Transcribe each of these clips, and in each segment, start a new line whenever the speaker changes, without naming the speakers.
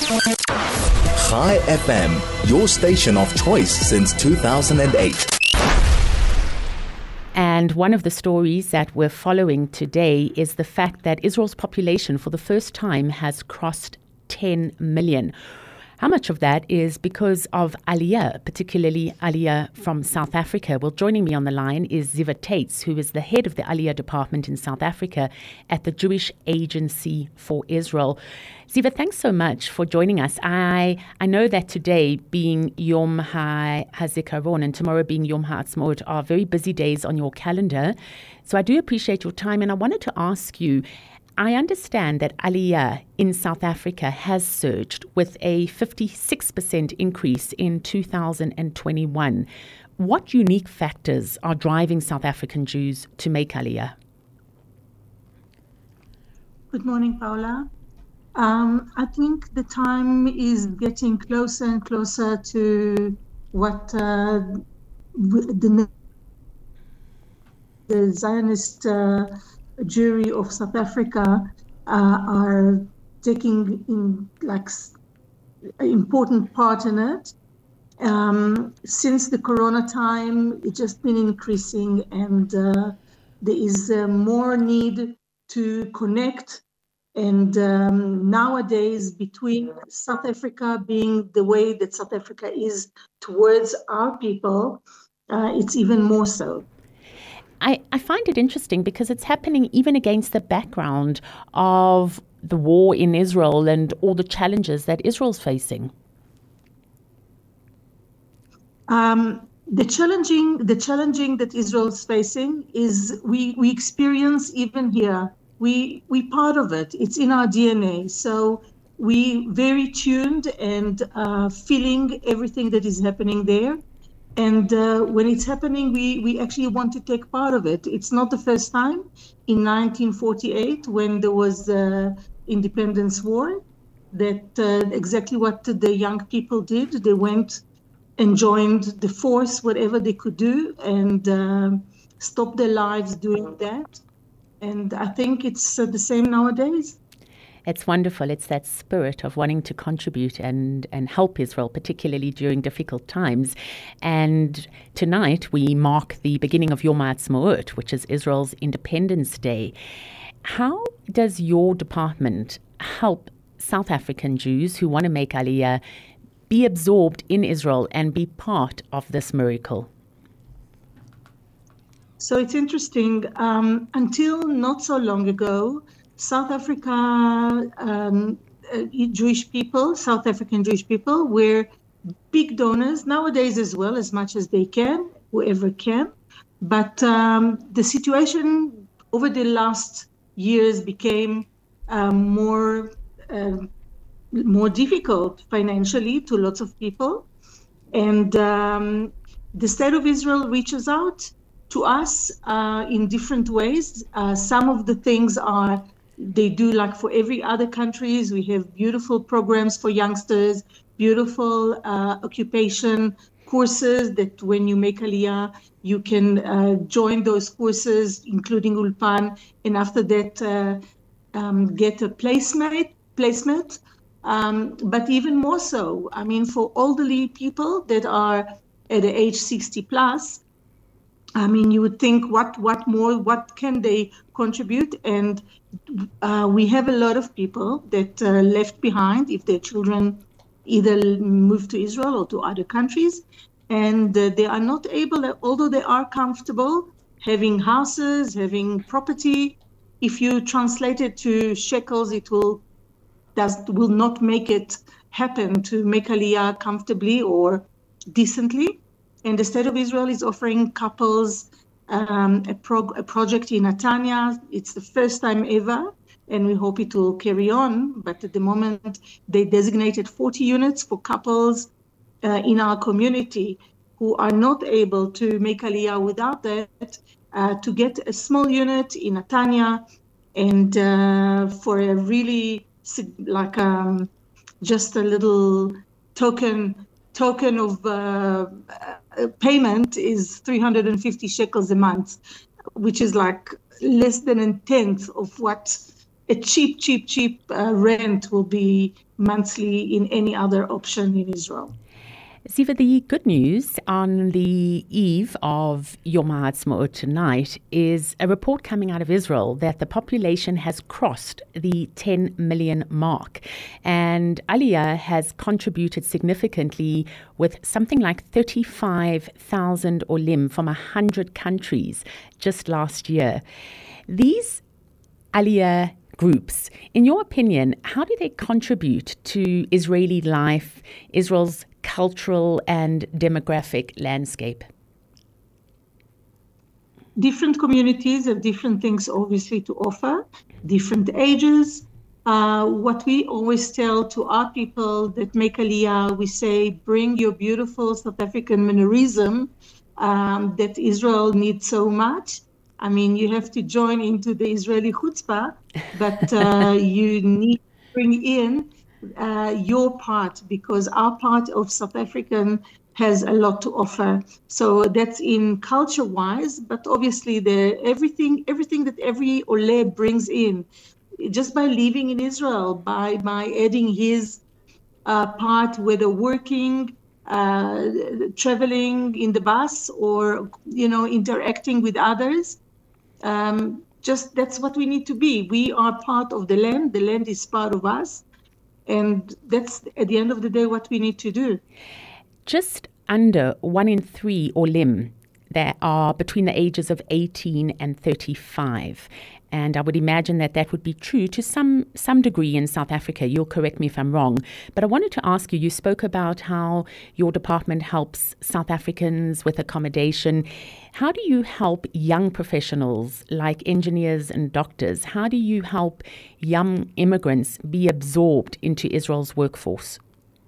Chai FM, your station of choice since 2008.
And one of the stories that we're following today is the fact that Israel's population for the first time has crossed 10 million. How much of that is because of Aliyah, particularly Aliyah from South Africa? Well, joining me on the line is Ziva Tates, who is the head of the Aliyah department in South Africa at the Jewish Agency for Israel. Ziva, thanks so much for joining us. I know that today being Yom HaZikaron and tomorrow being Yom HaAtzmaut are very busy days on your calendar. So I do appreciate your time, and I wanted to ask you, I understand that Aliyah in South Africa has surged with a 56% increase in 2021. What unique factors are driving South African Jews to make Aliyah?
Good morning, Paula. I think the time is getting closer and closer to what the Zionist Jewry of South Africa are taking in important part in it. Since the Corona time, it's just been increasing, and there is more need to connect. And nowadays, between South Africa being the way that South Africa is towards our people, it's even more so.
I find it interesting because it's happening even against the background of the war in Israel and all the challenges that Israel's facing.
The challenging that Israel's facing is we experience even here. We part of it. It's in our DNA. So we very tuned and feeling everything that is happening there. And when it's happening, we actually want to take part of it. It's not the first time. In 1948, when there was the Independence War, that exactly what the young people did. They went and joined the force, whatever they could do, and stopped their lives doing that. And I think it's the same nowadays.
It's wonderful. It's that spirit of wanting to contribute and help Israel, particularly during difficult times. And tonight we mark the beginning of Yom HaAtzmaut, which is Israel's Independence Day. How does your department help South African Jews who want to make Aliyah be absorbed in Israel and be part of this miracle?
So it's interesting. Until not so long ago, South Africa Jewish people, South African Jewish people, were big donors nowadays as well, as much as they can, whoever can. But the situation over the last years became more difficult financially to lots of people. And the State of Israel reaches out to us in different ways. Some of the things are they do like for every other countries. We have beautiful programs for youngsters, beautiful occupation courses that when you make Aliyah, you can join those courses, including Ulpan, and after that get a placement. But even more so, I mean, for elderly people that are at the age 60 plus, I mean, you would think what can they contribute? And we have a lot of people that left behind if their children either moved to Israel or to other countries. And they are not able, although they are comfortable having houses, having property. If you translate it to shekels, it will not make it happen to make Aliyah comfortably or decently. And the State of Israel is offering couples a project in Netanya. It's the first time ever, and we hope it will carry on. But at the moment, they designated 40 units for couples in our community who are not able to make Aliyah without that, to get a small unit in Netanya, and for a really just a little token of payment is 350 shekels a month, which is like less than a tenth of what a cheap rent will be monthly in any other option in Israel.
Ziva, the good news on the eve of Yom HaAtzmaut tonight is a report coming out of Israel that the population has crossed the 10 million mark. And Aliyah has contributed significantly with something like 35,000 olim from 100 countries just last year. These Aliyah groups, in your opinion, how do they contribute to Israeli life, Israel's cultural and demographic landscape?
Different communities have different things, obviously, to offer, different ages. What we always tell to our people that make Aliyah, we say, bring your beautiful South African mannerism that Israel needs so much. I mean, you have to join into the Israeli chutzpah, but you need to bring in your part, because our part of South African has a lot to offer. So that's in culture-wise, but obviously everything that every Ole brings in, just by living in Israel, by adding his part, whether working, traveling in the bus, or interacting with others. Just that's what we need to be. We are part of the land. The land is part of us. And that's, at the end of the day, what we need to do.
Just under 1 in 3 olim that are between the ages of 18 and 35. And I would imagine that would be true to some degree in South Africa. You'll correct me if I'm wrong. But I wanted to ask you spoke about how your department helps South Africans with accommodation. How do you help young professionals like engineers and doctors? How do you help young immigrants be absorbed into Israel's workforce?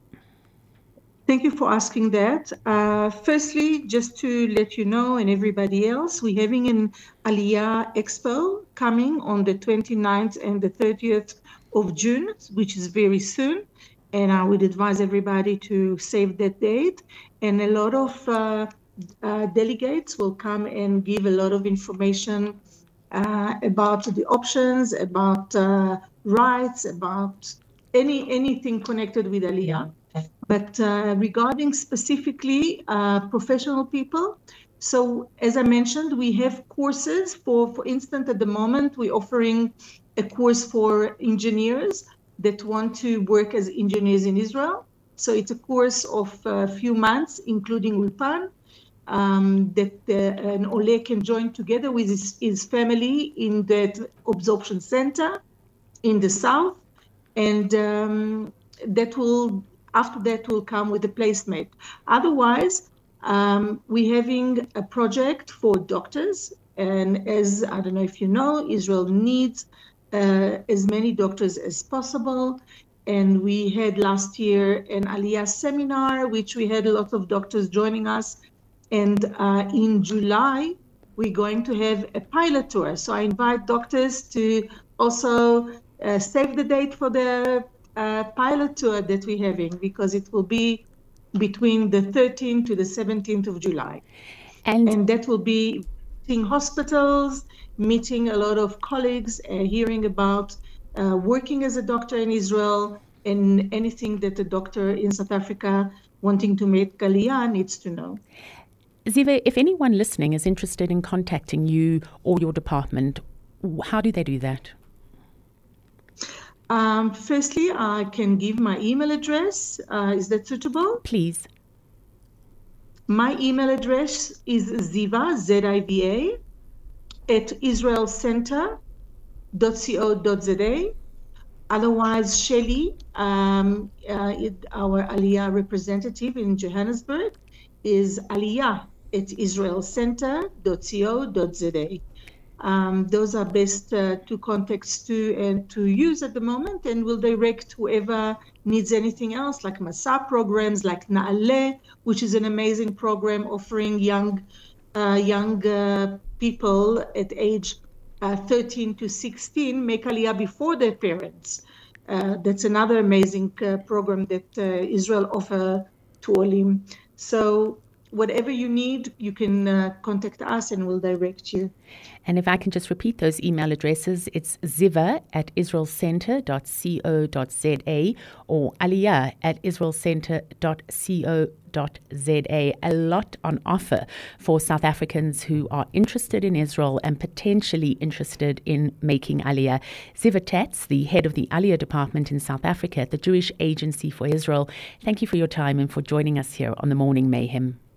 Thank you for asking that. Firstly, just to let you know and everybody else, we're having an Aliyah Expo coming on the 29th and the 30th of June, which is very soon. And I would advise everybody to save that date. And a lot of delegates will come and give a lot of information about the options, about rights, about anything connected with Aliyah. But regarding specifically professional people, so as I mentioned, we have courses for instance, at the moment, we're offering a course for engineers that want to work as engineers in Israel. So it's a course of a few months, including Ulpan, that an Ole can join together with his family in that absorption center in the south. And after that will come with a placement. Otherwise, we're having a project for doctors. And as I don't know if you know, Israel needs as many doctors as possible. And we had last year an Aliyah seminar, which we had a lot of doctors joining us. And in July, we're going to have a pilot tour. So I invite doctors to also save the date for the pilot tour that we're having, because it will be between the 13th to the 17th of July. And that will be seeing hospitals, meeting a lot of colleagues, hearing about working as a doctor in Israel, and anything that a doctor in South Africa wanting to make Aliyah needs to know.
Ziva, if anyone listening is interested in contacting you or your department, how do they do that?
Firstly, I can give my email address. Is that suitable?
Please.
My email address is Ziva, Z-I-V-A, at israelcenter.co.za. Otherwise, Shelly, our Aliyah representative in Johannesburg, is Aliyah at israelcenter.co.za. Those are best two contacts to use at the moment, and will direct whoever needs anything else, like Masa programs, like Na'aleh, which is an amazing program offering young people at age 13 to 16 make Aliyah before their parents. That's another amazing program that Israel offers to Olim. So whatever you need, you can contact us and we'll direct you.
And if I can just repeat those email addresses, it's ziva@israelcenter.co.za or aliyah@israelcenter.co.za. A lot on offer for South Africans who are interested in Israel and potentially interested in making Aliyah. Ziva Tatz, the head of the Aliyah department in South Africa at the Jewish Agency for Israel, thank you for your time and for joining us here on The Morning Mayhem.